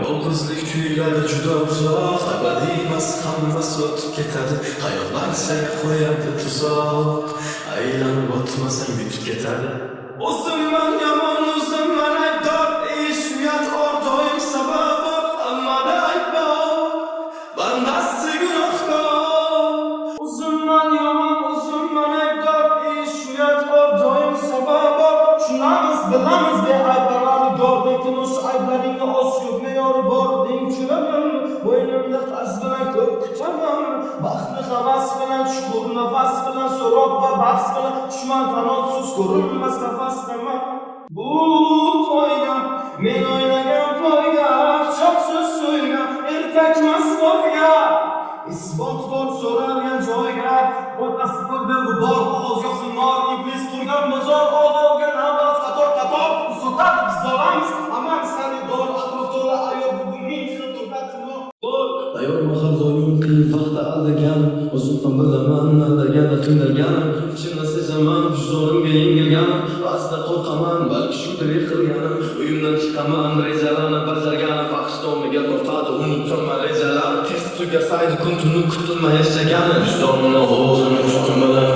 Yolg'izlik tuyuladi juda uzoq, abadiy emas, hammasi o'tib ketadi. Xayollar senga qo'yadi tuzoq, aylanib o'tmasang yutib ketadi. O'zimman yomon, o'zimman aybdor, ish uyat doim sababi, hammada ayb bor, bandasi gunohkor. O'zimman yomon, o'zimman aybdor, ish uyat doim sababi, shunamiz bilamiz beayblarni görding, tinish ayblaringni oz ko'p me'yori bor deng kulaman, bo'ynimda qarz bilan ko'p kutaman, baxtni havas bilan, shukur nafas bilan, so'roq va bahs bilan, dushman qanotsiz ko'rinmas nafasdaman. Bu foyda, men o'ylagan foyda, choqsiz so'yga, erkakmas foyda, isbot bor so'ralgan joyga, o'tasi bo'ldi bu bor, og'izga xumor, iblis turgan bozor, olovga navbat qator, uzoqat biz olamiz, aman xaridor, atrofdorlar ayol bugunning turbatini ayolma har doim qiyin vaqtda aldaganim, o'zim ham bilaman aldaganda qiynalganim, ichimda sezaman vijdonim yengilganim, ba'zida qo'rqaman balki shunday qilganim, uyimdan chiqaman rejalarni bajarganim, fahsh domiga tortadi unutilma rejalarni, tez tugasaydi kun tuni kutilmay yashaganim, vijdonimni o'zim hukm bilan